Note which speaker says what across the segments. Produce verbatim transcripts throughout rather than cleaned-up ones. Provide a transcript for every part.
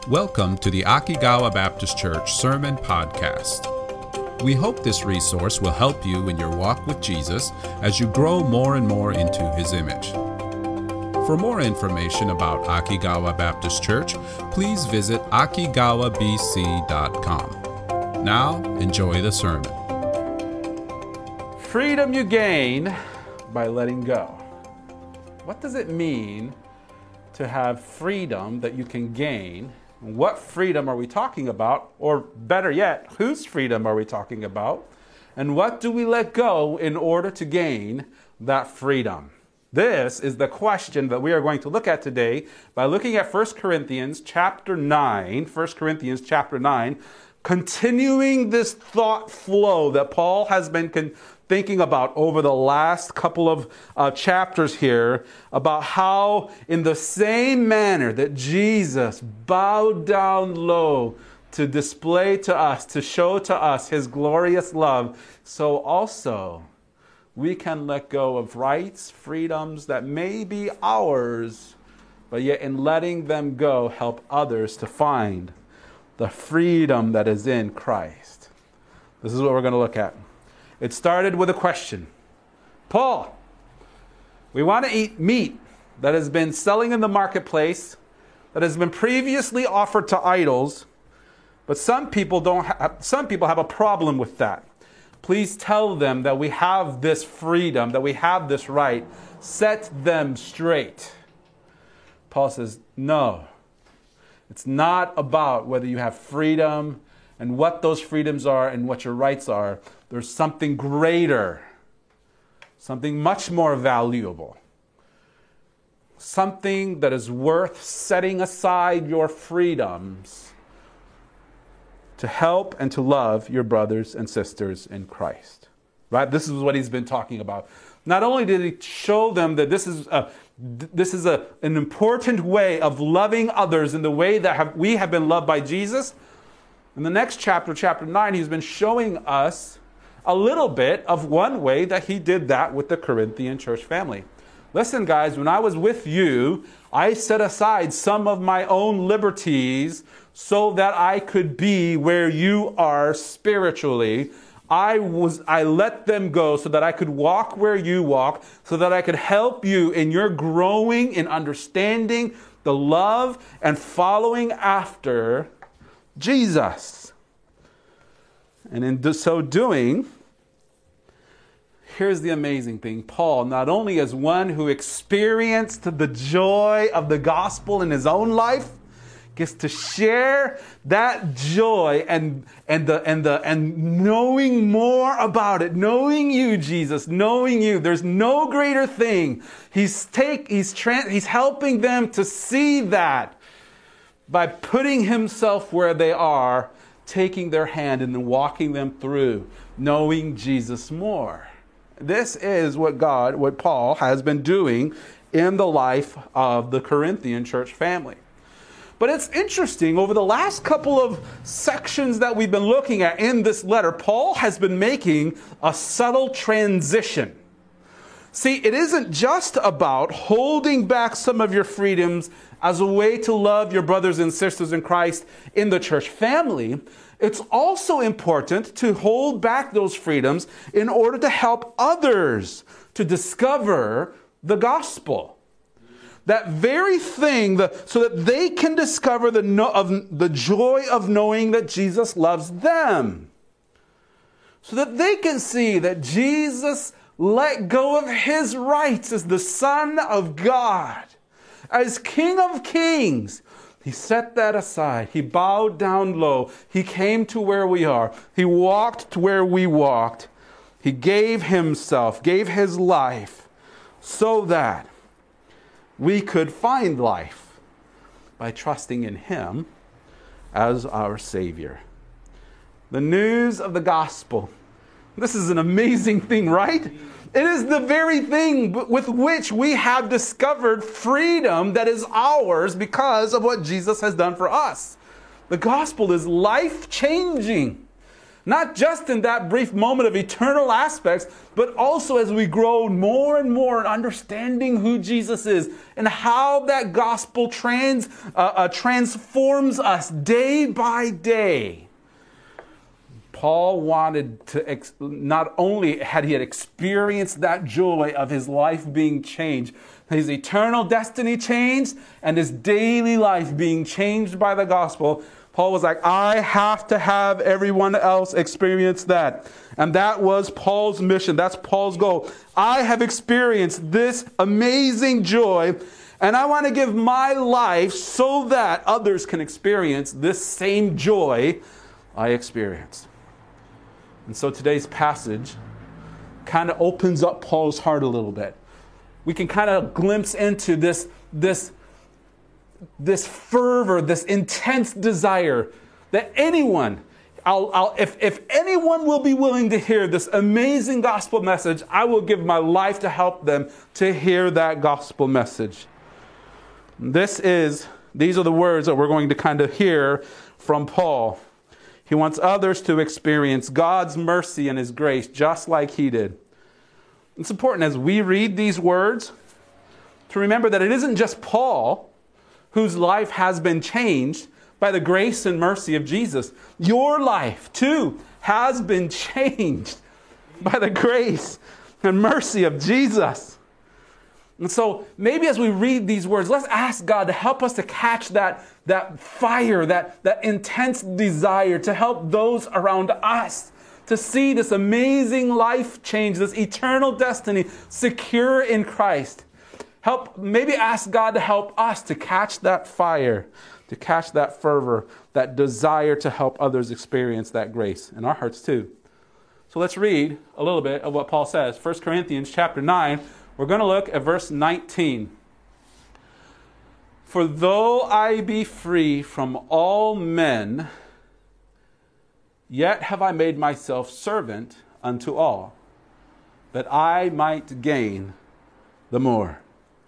Speaker 1: Welcome to the Akigawa Baptist Church Sermon Podcast. We hope this resource will help you in your walk with Jesus as you grow more and more into His image. For more information about Akigawa Baptist Church, please visit akigawa b c dot com. Now, enjoy the sermon.
Speaker 2: Freedom you gain by letting go. What does it mean to have freedom that you can gain? What freedom are we talking about? Or better yet, whose freedom are we talking about? And what do we let go in order to gain that freedom? This is the question that we are going to look at today by looking at First Corinthians chapter nine, First Corinthians chapter nine, continuing this thought flow that Paul has been con- thinking about over the last couple of uh, chapters here, about how in the same manner that Jesus bowed down low to display to us, to show to us His glorious love, so also we can let go of rights, freedoms that may be ours, but yet in letting them go, help others to find the freedom that is in Christ. This is what we're going to look at. It started with a question. Paul, we want to eat meat that has been selling in the marketplace, that has been previously offered to idols, but some people don't ha- some people have a problem with that. Please tell them that we have this freedom, that we have this right. Set them straight. Paul says, no. It's not about whether you have freedom and what those freedoms are and what your rights are. There's something greater, something much more valuable, something that is worth setting aside your freedoms to help and to love your brothers and sisters in Christ. Right? This is what he's been talking about. Not only did he show them that this is a this is a, an important way of loving others in the way that have, we have been loved by Jesus. In the next chapter, chapter nine, he's been showing us a little bit of one way that he did that with the Corinthian church family. Listen, guys, when I was with you, I set aside some of my own liberties so that I could be where you are spiritually. I was, I let them go so that I could walk where you walk, so that I could help you in your growing in understanding the love and following after Jesus. And in so doing, here's the amazing thing. Paul, not only as one who experienced the joy of the gospel in his own life, gets to share that joy and and the and the and knowing more about it, knowing you, Jesus, knowing you. There's no greater thing. He's take he's tra- he's helping them to see that by putting himself where they are, taking their hand and then walking them through, knowing Jesus more. This is what God, what Paul has been doing in the life of the Corinthian church family. But it's interesting, over the last couple of sections that we've been looking at in this letter, Paul has been making a subtle transition. See, it isn't just about holding back some of your freedoms as a way to love your brothers and sisters in Christ in the church family. It's also important to hold back those freedoms in order to help others to discover the gospel. That very thing, the, so that they can discover the, no, of, the joy of knowing that Jesus loves them. So that they can see that Jesus let go of His rights as the Son of God, as King of Kings. He set that aside. He bowed down low. He came to where we are. He walked to where we walked. He gave Himself, gave His life, so that we could find life by trusting in Him as our Savior. The news of the gospel. This is an amazing thing, right? It is the very thing with which we have discovered freedom that is ours because of what Jesus has done for us. The gospel is life-changing. Not just in that brief moment of eternal aspects, but also as we grow more and more in understanding who Jesus is and how that gospel trans, uh, uh, transforms us day by day. Paul wanted to, ex- not only had he had experienced that joy of his life being changed, his eternal destiny changed, and his daily life being changed by the gospel, Paul was like, I have to have everyone else experience that. And that was Paul's mission. That's Paul's goal. I have experienced this amazing joy, and I want to give my life so that others can experience this same joy I experienced. And so today's passage kind of opens up Paul's heart a little bit. We can kind of glimpse into this, this this fervor, this intense desire that anyone, I'll, I'll, if, if anyone will be willing to hear this amazing gospel message, I will give my life to help them to hear that gospel message. This is, these are the words that we're going to kind of hear from Paul. He wants others to experience God's mercy and His grace just like he did. It's important as we read these words to remember that it isn't just Paul whose life has been changed by the grace and mercy of Jesus. Your life, too, has been changed by the grace and mercy of Jesus. And so maybe as we read these words, let's ask God to help us to catch that, that fire, that, that intense desire to help those around us to see this amazing life change, this eternal destiny secure in Christ. Help, maybe ask God to help us to catch that fire, to catch that fervor, that desire to help others experience that grace in our hearts too. So let's read a little bit of what Paul says. First Corinthians chapter nine, we're going to look at verse nineteen. For though I be free from all men, yet have I made myself servant unto all, that I might gain the more.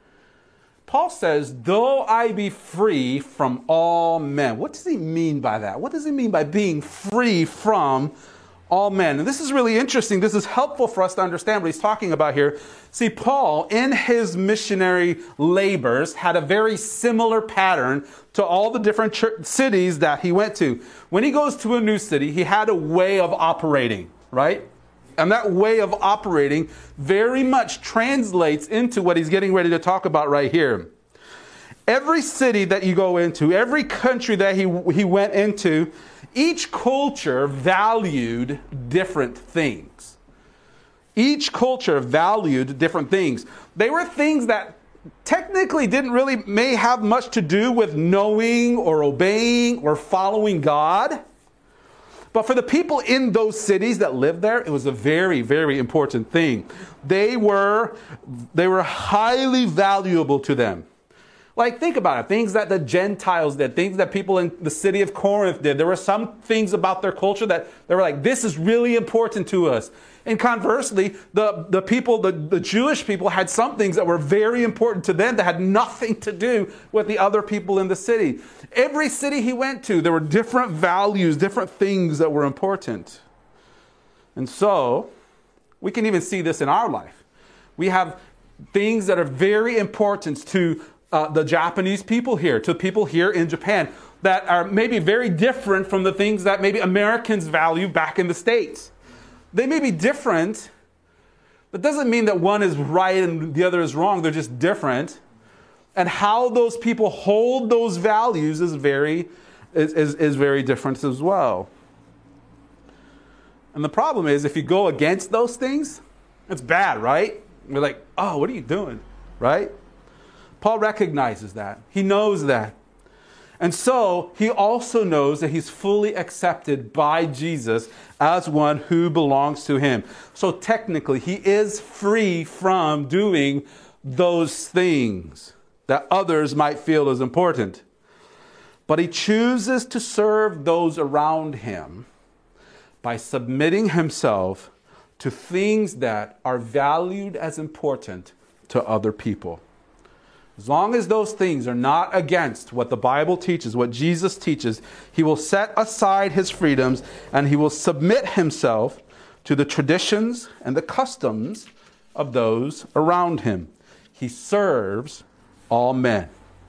Speaker 2: Paul says, though I be free from all men. What does he mean by that? What does he mean by being free from all men? And this is really interesting. This is helpful for us to understand what he's talking about here. See, Paul, in his missionary labors, had a very similar pattern to all the different church cities that he went to. When he goes to a new city, he had a way of operating, right? And that way of operating very much translates into what he's getting ready to talk about right here. Every city that you go into, every country that he, he went into, each culture valued different things. Each culture valued different things. They were things that technically didn't really may have much to do with knowing or obeying or following God. But for the people in those cities that lived there, it was a very, very important thing. They were, they were highly valuable to them. Like, think about it. Things that the Gentiles did, things that people in the city of Corinth did. There were some things about their culture that they were like, this is really important to us. And conversely, the, the people, the, the Jewish people had some things that were very important to them that had nothing to do with the other people in the city. Every city he went to, there were different values, different things that were important. And so, we can even see this in our life. We have things that are very important to uh, the Japanese people here, to people here in Japan, that are maybe very different from the things that maybe Americans value back in the States. They may be different, but doesn't mean that one is right and the other is wrong. They're just different. And how those people hold those values is very, is, is, is very different as well. And the problem is, if you go against those things, it's bad, right? We're like, oh, what are you doing? Right? Paul recognizes that. He knows that. And so he also knows that he's fully accepted by Jesus as one who belongs to him. So technically, he is free from doing those things that others might feel is important. But he chooses to serve those around him by submitting himself to things that are valued as important to other people. As long as those things are not against what the Bible teaches, what Jesus teaches, he will set aside his freedoms and he will submit himself to the traditions and the customs of those around him. He serves all men.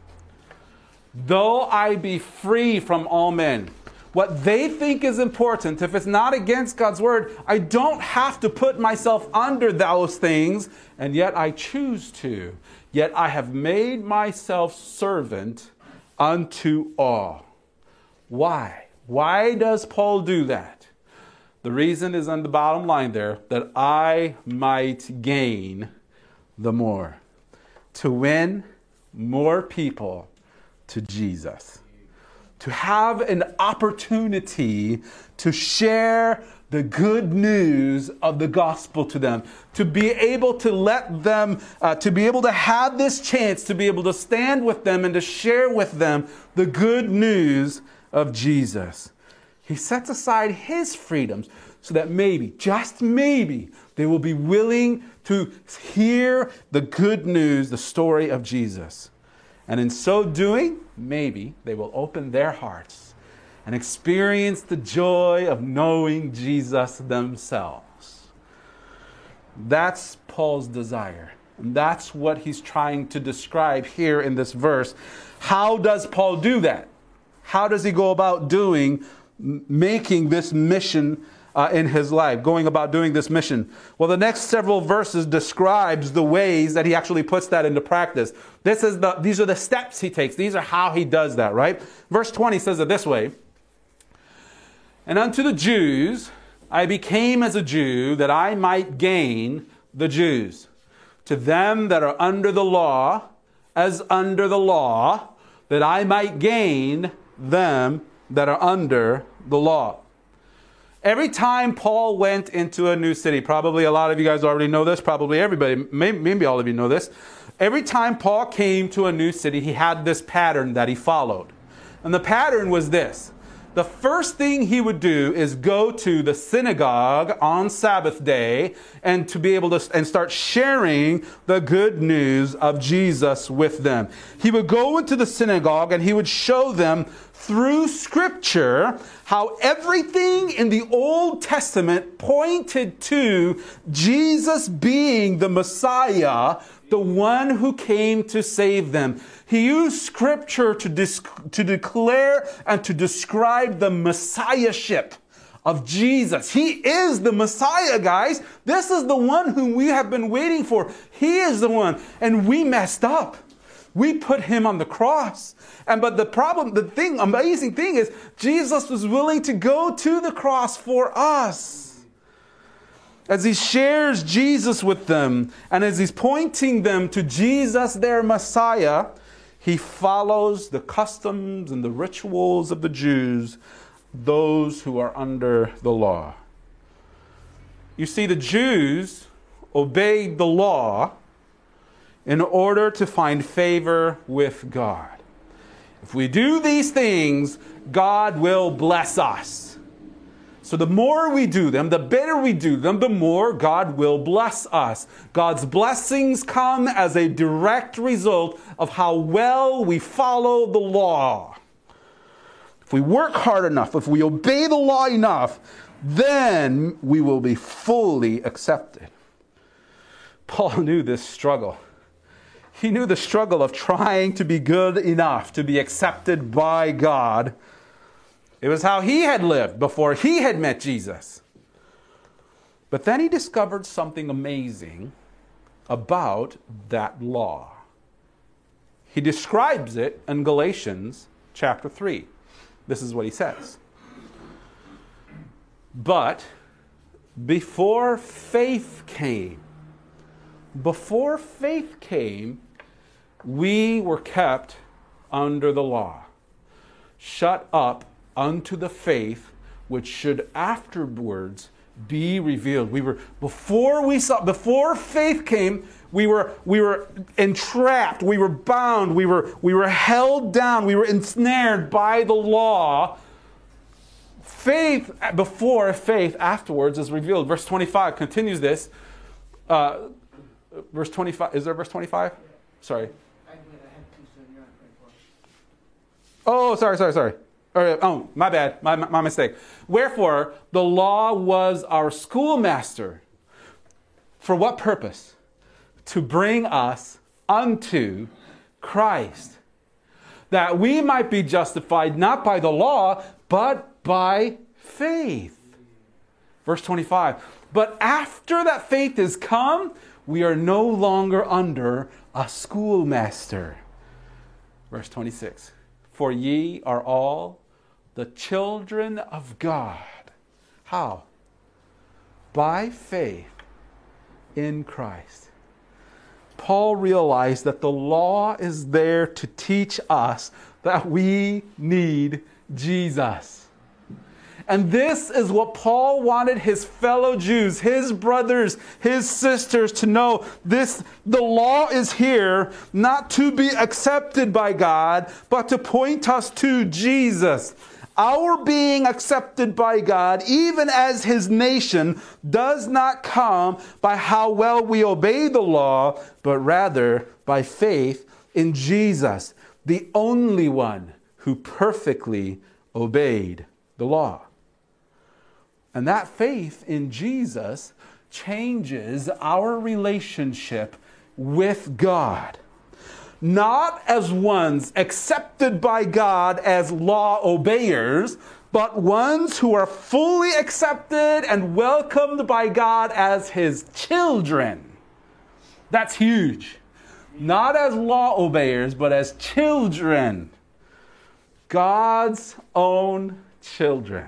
Speaker 2: Though I be free from all men, what they think is important, if it's not against God's word, I don't have to put myself under those things, and yet I choose to. Yet I have made myself servant unto all. Why? Why does Paul do that? The reason is on the bottom line there, that I might gain the more. To win more people to Jesus. To have an opportunity to share the good news of the gospel to them. To be able to let them, uh, to be able to have this chance to be able to stand with them and to share with them the good news of Jesus. He sets aside his freedoms so that maybe, just maybe, they will be willing to hear the good news, the story of Jesus. And in so doing, maybe they will open their hearts and experience the joy of knowing Jesus themselves. That's Paul's desire. And that's what he's trying to describe here in this verse. How does Paul do that? How does he go about doing, making this mission Uh, in his life, going about doing this mission? Well, the next several verses describes the ways that he actually puts that into practice. This is the, these are the steps he takes. These are how he does that, right? Verse twenty says it this way. And unto the Jews, I became as a Jew that I might gain the Jews. To them that are under the law, as under the law, that I might gain them that are under the law. Every time Paul went into a new city, probably a lot of you guys already know this, probably everybody, maybe, maybe all of you know this. Every time Paul came to a new city, he had this pattern that he followed. And the pattern was this. The first thing he would do is go to the synagogue on Sabbath day and to be able to and start sharing the good news of Jesus with them. He would go into the synagogue and he would show them through Scripture how everything in the Old Testament pointed to Jesus being the Messiah, the one who came to save them. He used Scripture to, dis- to declare and to describe the Messiahship of Jesus. He is the Messiah, guys. This is the one whom we have been waiting for. He is the one. And we messed up. We put him on the cross. And but the problem, the thing, amazing thing is Jesus was willing to go to the cross for us. As he shares Jesus with them and as he's pointing them to Jesus, their Messiah, he follows the customs and the rituals of the Jews, those who are under the law. You see, the Jews obeyed the law in order to find favor with God. If we do these things, God will bless us. So the more we do them, the better we do them, the more God will bless us. God's blessings come as a direct result of how well we follow the law. If we work hard enough, if we obey the law enough, then we will be fully accepted. Paul knew this struggle. He knew the struggle of trying to be good enough to be accepted by God. It was how he had lived before he had met Jesus. But then he discovered something amazing about that law. He describes it in Galatians chapter three. This is what he says. But before faith came, before faith came, we were kept under the law, shut up unto the faith which should afterwards be revealed. We were before we saw before faith came, we were we were entrapped, we were bound, we were we were held down, we were ensnared by the law. Faith before, faith afterwards is revealed. Verse twenty-five continues this. Uh, verse twenty-five, is there verse twenty-five? Sorry.
Speaker 3: I'm going to
Speaker 2: Oh, sorry, sorry, sorry. Or, oh, my bad, my, my mistake. Wherefore, the law was our schoolmaster. For what purpose? To bring us unto Christ, that we might be justified not by the law, but by faith. Verse twenty-five. But after that faith is come, we are no longer under a schoolmaster. Verse twenty-six. For ye are all the children of God. How? By faith in Christ. Paul realized that the law is there to teach us that we need Jesus. And this is what Paul wanted his fellow Jews, his brothers, his sisters to know. This, the law is here not to be accepted by God, but to point us to Jesus. Our being accepted by God, even as his nation, does not come by how well we obey the law, but rather by faith in Jesus, the only one who perfectly obeyed the law. And that faith in Jesus changes our relationship with God. Not as ones accepted by God as law obeyers, but ones who are fully accepted and welcomed by God as his children. That's huge. Not as law obeyers, but as children. God's own children.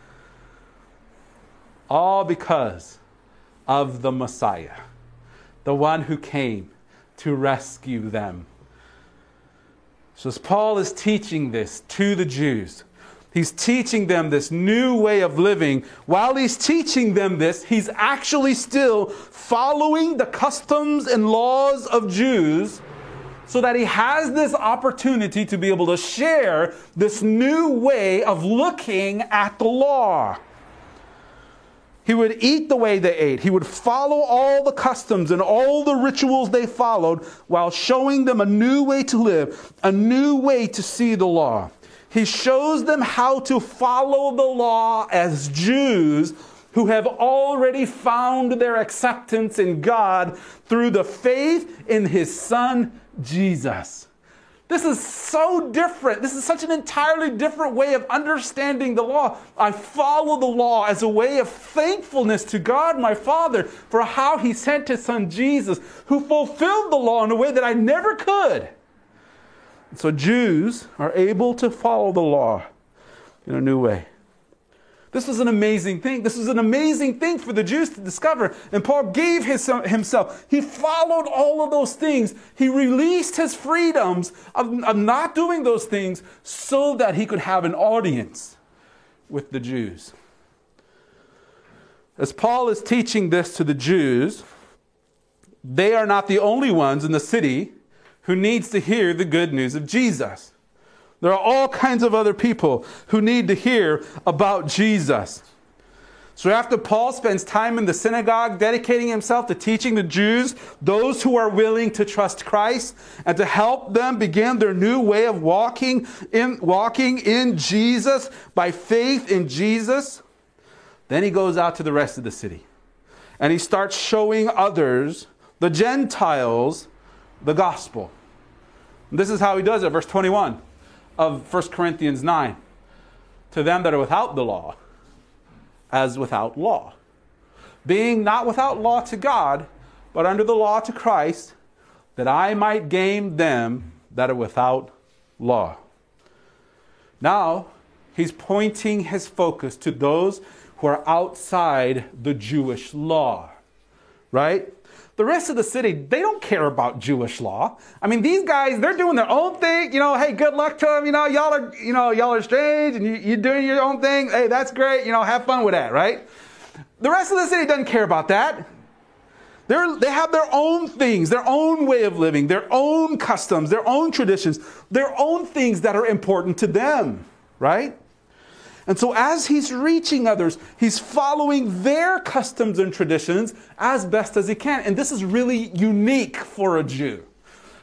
Speaker 2: All because of the Messiah, the one who came to rescue them. So as Paul is teaching this to the Jews, he's teaching them this new way of living. While he's teaching them this, he's actually still following the customs and laws of Jews, so that he has this opportunity to be able to share this new way of looking at the law. He would eat the way they ate. He would follow all the customs and all the rituals they followed while showing them a new way to live, a new way to see the law. He shows them how to follow the law as Jews who have already found their acceptance in God through the faith in his Son, Jesus. This is so different. This is such an entirely different way of understanding the law. I follow the law as a way of thankfulness to God, my Father, for how he sent his Son Jesus, who fulfilled the law in a way that I never could. So Jews are able to follow the law in a new way. This was an amazing thing. This was an amazing thing for the Jews to discover. And Paul gave his, himself. He followed all of those things. He released his freedoms of, of not doing those things so that he could have an audience with the Jews. As Paul is teaching this to the Jews, they are not the only ones in the city who needs to hear the good news of Jesus. There are all kinds of other people who need to hear about Jesus. So after Paul spends time in the synagogue dedicating himself to teaching the Jews, those who are willing to trust Christ, and to help them begin their new way of walking in, walking in Jesus by faith in Jesus, then he goes out to the rest of the city. And he starts showing others, the Gentiles, the gospel. And this is how he does it, verse twenty-one. Of First Corinthians nine, to them that are without the law, as without law, being not without law to God, but under the law to Christ, that I might gain them that are without law. Now, he's pointing his focus to those who are outside the Jewish law, right? The rest of the city, they don't care about Jewish law. I mean, these guys, they're doing their own thing. You know, hey, good luck to them. You know, y'all are, you know, y'all are strange and you, you're doing your own thing. Hey, that's great. You know, have fun with that, right? The rest of the city doesn't care about that. They're, they have their own things, their own way of living, their own customs, their own traditions, their own things that are important to them, right? And so as he's reaching others, he's following their customs and traditions as best as he can. And this is really unique for a Jew.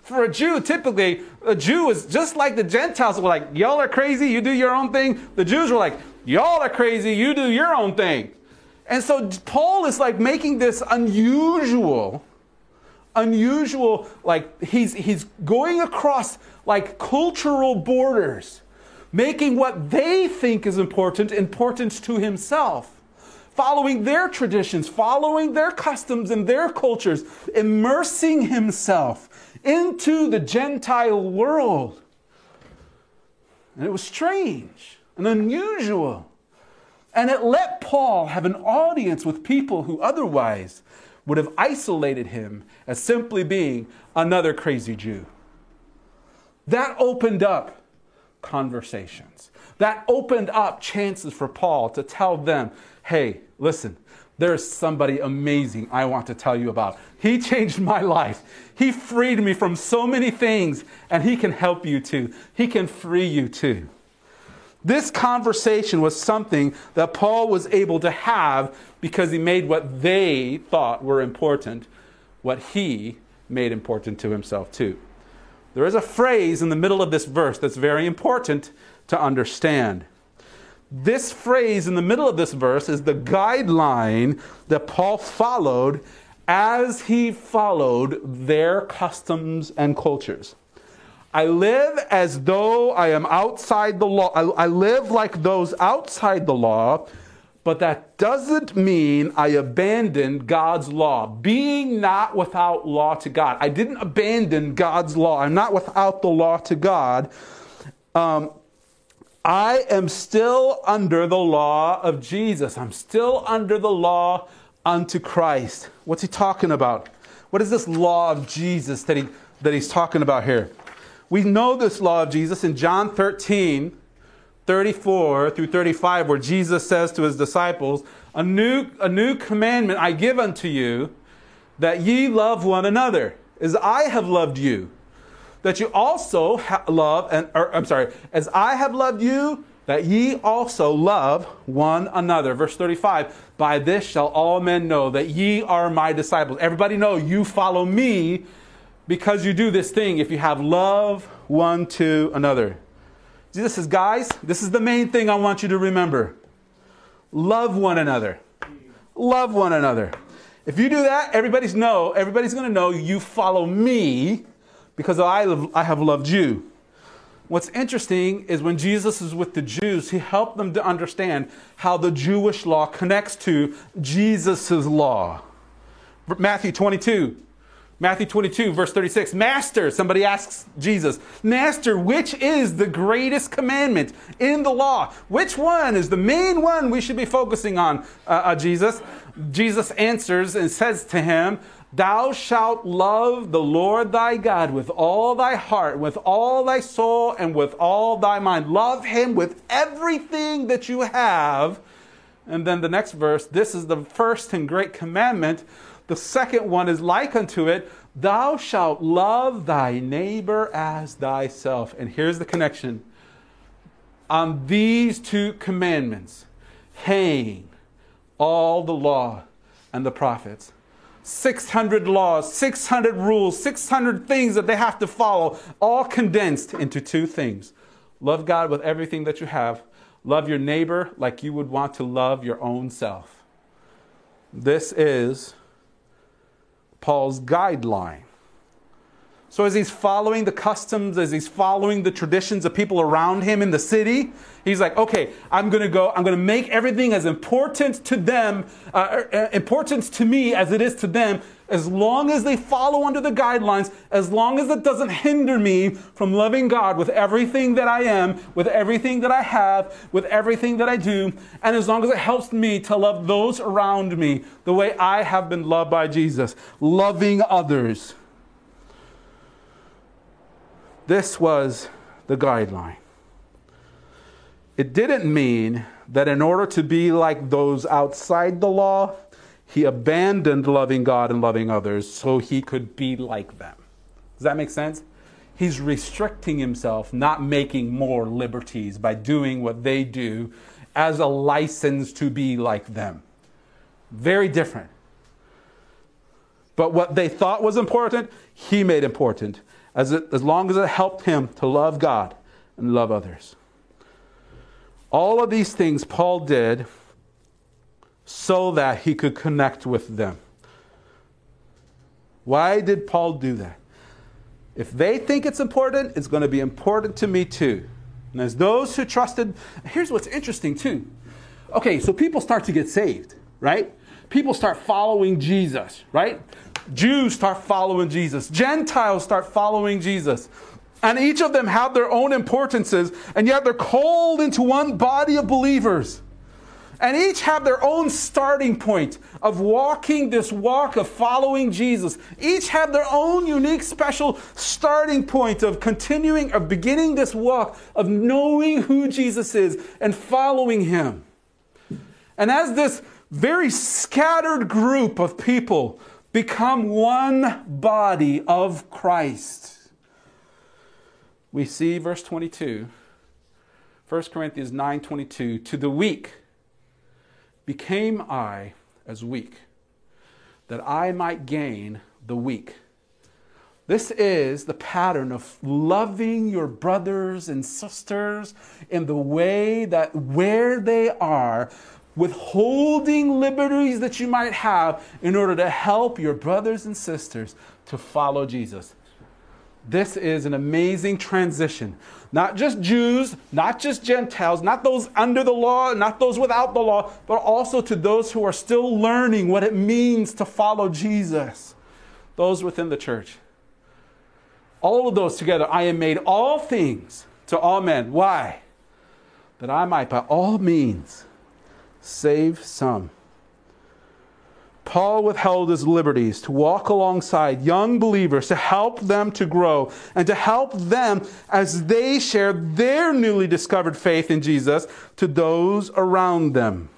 Speaker 2: For a Jew, typically, a Jew is just like the Gentiles were like, y'all are crazy, you do your own thing. The Jews were like, y'all are crazy, you do your own thing. And so Paul is like making this unusual, unusual, like he's, he's going across like cultural borders, making what they think is important, important to himself. Following their traditions, following their customs and their cultures, immersing himself into the Gentile world. And it was strange and unusual. And it let Paul have an audience with people who otherwise would have isolated him as simply being another crazy Jew. That opened up conversations. That opened up chances for Paul to tell them, hey, listen, there's somebody amazing I want to tell you about. He changed my life. He freed me from so many things, and he can help you too. He can free you too. This conversation was something that Paul was able to have because he made what they thought were important, what he made important to himself too. There is a phrase in the middle of this verse that's very important to understand. This phrase in the middle of this verse is the guideline that Paul followed as he followed their customs and cultures. I live as though I am outside the law. I, I live like those outside the law, but that doesn't mean I abandoned God's law. Being not without law to God. I didn't abandon God's law. I'm not without the law to God. Um, I am still under the law of Jesus. I'm still under the law unto Christ. What's he talking about? What is this law of Jesus that he that he's talking about here? We know this law of Jesus in John thirteen, thirty-four through thirty-five, where Jesus says to his disciples, a new, a new commandment I give unto you, that ye love one another, as I have loved you. That you also ha- love, and or, I'm sorry, as I have loved you, that ye also love one another. Verse thirty-five, by this shall all men know that ye are my disciples. Everybody know you follow me because you do this thing if you have love one to another. Jesus says, guys, this is the main thing I want you to remember. Love one another. Love one another. If you do that, everybody's know, everybody's going to know you follow me because I, love, I have loved you. What's interesting is when Jesus is with the Jews, he helped them to understand how the Jewish law connects to Jesus' law. Matthew twenty-two. Matthew twenty-two, verse thirty-six. Master, somebody asks Jesus, Master, which is the greatest commandment in the law? Which one is the main one we should be focusing on, uh, uh, Jesus? Jesus answers and says to him, Thou shalt love the Lord thy God with all thy heart, with all thy soul, and with all thy mind. Love him with everything that you have. And then the next verse, this is the first and great commandment. The second one is like unto it, thou shalt love thy neighbor as thyself. And here's the connection. On these two commandments hang all the law and the prophets. six hundred laws, six hundred rules, six hundred things that they have to follow, all condensed into two things. Love God with everything that you have. Love your neighbor like you would want to love your own self. This is Paul's guideline. So as he's following the customs, as he's following the traditions of people around him in the city, he's like, okay, I'm going to go, I'm going to make everything as important to them, uh, important to me as it is to them, as long as they follow under the guidelines, as long as it doesn't hinder me from loving God with everything that I am, with everything that I have, with everything that I do, and as long as it helps me to love those around me the way I have been loved by Jesus, loving others. This was the guideline. It didn't mean that in order to be like those outside the law, he abandoned loving God and loving others so he could be like them. Does that make sense? He's restricting himself, not making more liberties by doing what they do as a license to be like them. Very different. But what they thought was important, he made important. as, it, as long as it helped him to love God and love others. All of these things Paul did so that he could connect with them. Why did Paul do that? If they think it's important, it's going to be important to me too. And as those who trusted, here's what's interesting too. Okay, so people start to get saved, right? People start following Jesus, right? Jews start following Jesus. Gentiles start following Jesus. And each of them have their own importances, and yet they're called into one body of believers. And each have their own starting point of walking this walk of following Jesus. Each have their own unique, special starting point of continuing, of beginning this walk of knowing who Jesus is and following him. And as this very scattered group of people become one body of Christ, we see verse twenty-two, First Corinthians nine twenty-two, to the weak became I as weak, that I might gain the weak. This is the pattern of loving your brothers and sisters in the way that where they are, withholding liberties that you might have in order to help your brothers and sisters to follow Jesus. This is an amazing transition. Not just Jews, not just Gentiles, not those under the law, not those without the law, but also to those who are still learning what it means to follow Jesus. Those within the church. All of those together, I am made all things to all men. Why? That I might by all means save some. Paul withheld his liberties to walk alongside young believers, to help them to grow, and to help them as they share their newly discovered faith in Jesus to those around them.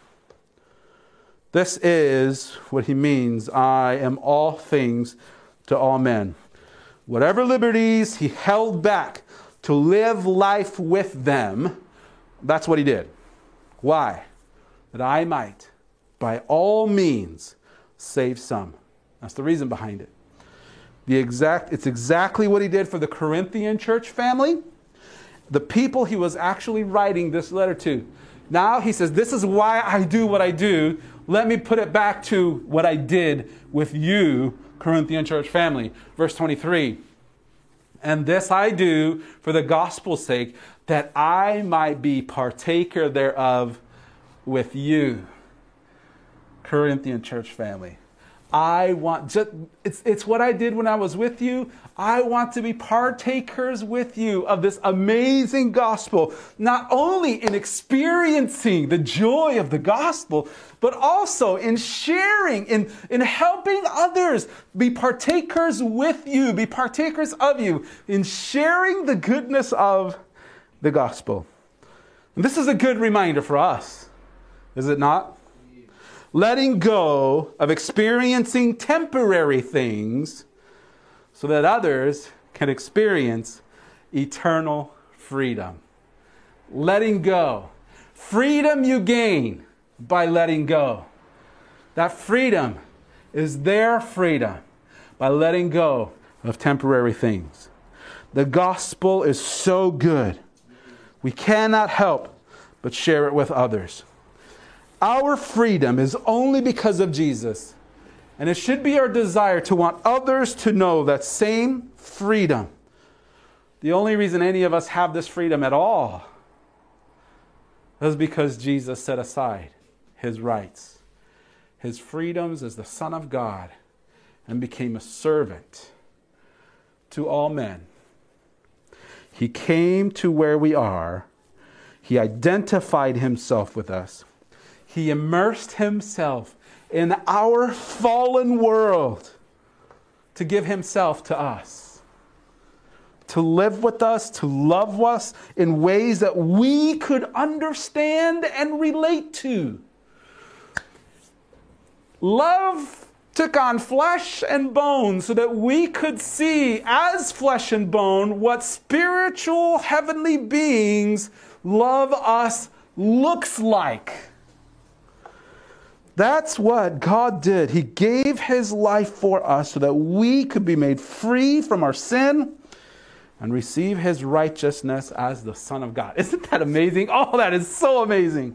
Speaker 2: This is what he means, I am all things to all men. Whatever liberties he held back to live life with them, that's what he did. Why? That I might, by all means, save some. That's the reason behind it. The exact, it's exactly what he did for the Corinthian church family, the people he was actually writing this letter to. Now he says, this is why I do what I do. Let me put it back to what I did with you, Corinthian church family. Verse twenty-three. And this I do for the gospel's sake, that I might be partaker thereof with you. Corinthian church family. I want, just, it's, it's what I did when I was with you. I want to be partakers with you of this amazing gospel, not only in experiencing the joy of the gospel, but also in sharing, in, in helping others be partakers with you, be partakers of you, in sharing the goodness of the gospel. And this is a good reminder for us, is it not? Letting go of experiencing temporary things so that others can experience eternal freedom. Letting go. Freedom you gain by letting go. That freedom is their freedom by letting go of temporary things. The gospel is so good. We cannot help but share it with others. Our freedom is only because of Jesus. And it should be our desire to want others to know that same freedom. The only reason any of us have this freedom at all is because Jesus set aside his rights, his freedoms as the Son of God, and became a servant to all men. He came to where we are. He identified himself with us. He immersed himself in our fallen world to give himself to us, to live with us, to love us in ways that we could understand and relate to. Love took on flesh and bone so that we could see as flesh and bone what spiritual heavenly beings love us looks like. That's what God did. He gave his life for us so that we could be made free from our sin and receive his righteousness as the Son of God. Isn't that amazing? Oh, that is so amazing.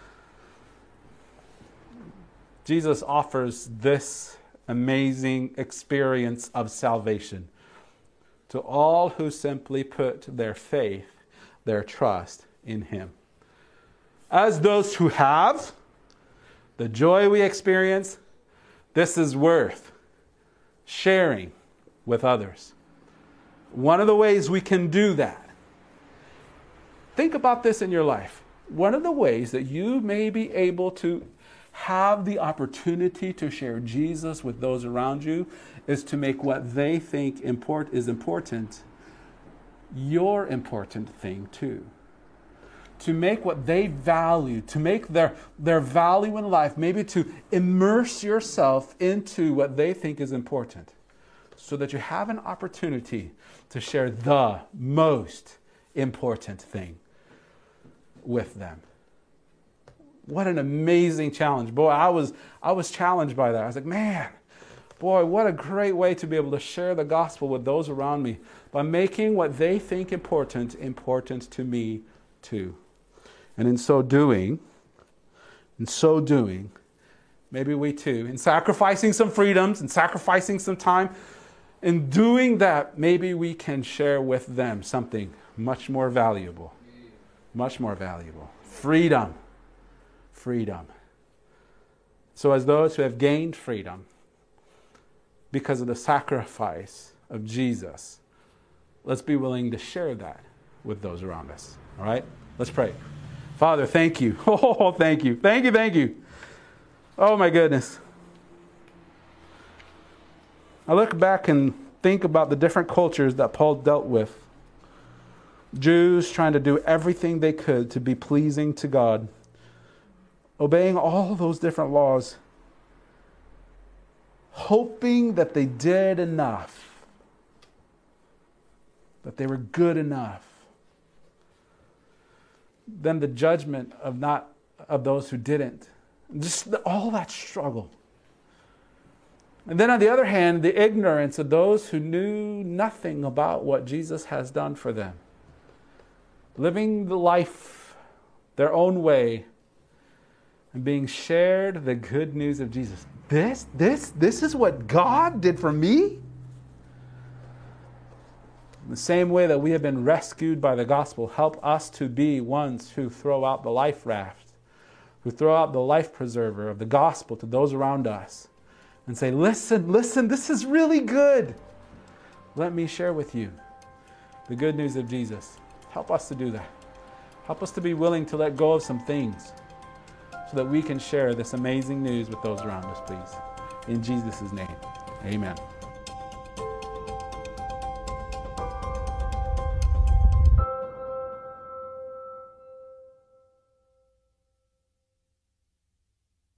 Speaker 2: Jesus offers this amazing experience of salvation to all who simply put their faith, their trust in him. As those who have the joy we experience, this is worth sharing with others. One of the ways we can do that, think about this in your life. One of the ways that you may be able to have the opportunity to share Jesus with those around you is to make what they think import is important your important thing too. To make what they value, to make their, their value in life, maybe to immerse yourself into what they think is important so that you have an opportunity to share the most important thing with them. What an amazing challenge. Boy, I was I was challenged by that. I was like, man, boy, what a great way to be able to share the gospel with those around me by making what they think important, important to me too. And in so doing, in so doing, maybe we too, in sacrificing some freedoms and sacrificing some time, in doing that, maybe we can share with them something much more valuable. Much more valuable. Freedom. Freedom. So as those who have gained freedom because of the sacrifice of Jesus, let's be willing to share that with those around us. All right? Let's pray. Father, thank you. Oh, thank you. Thank you, thank you. Oh, my goodness. I look back and think about the different cultures that Paul dealt with. Jews trying to do everything they could to be pleasing to God, obeying all those different laws, hoping that they did enough, that they were good enough. Then the judgment of not of those who didn't. Just the, all that struggle. And then on the other hand, the ignorance of those who knew nothing about what Jesus has done for them. Living the life their own way and being shared the good news of Jesus. This, this, this is what God did for me? In the same way that we have been rescued by the gospel, help us to be ones who throw out the life raft, who throw out the life preserver of the gospel to those around us and say, listen, listen, this is really good. Let me share with you the good news of Jesus. Help us to do that. Help us to be willing to let go of some things so that we can share this amazing news with those around us, please. In Jesus' name, amen.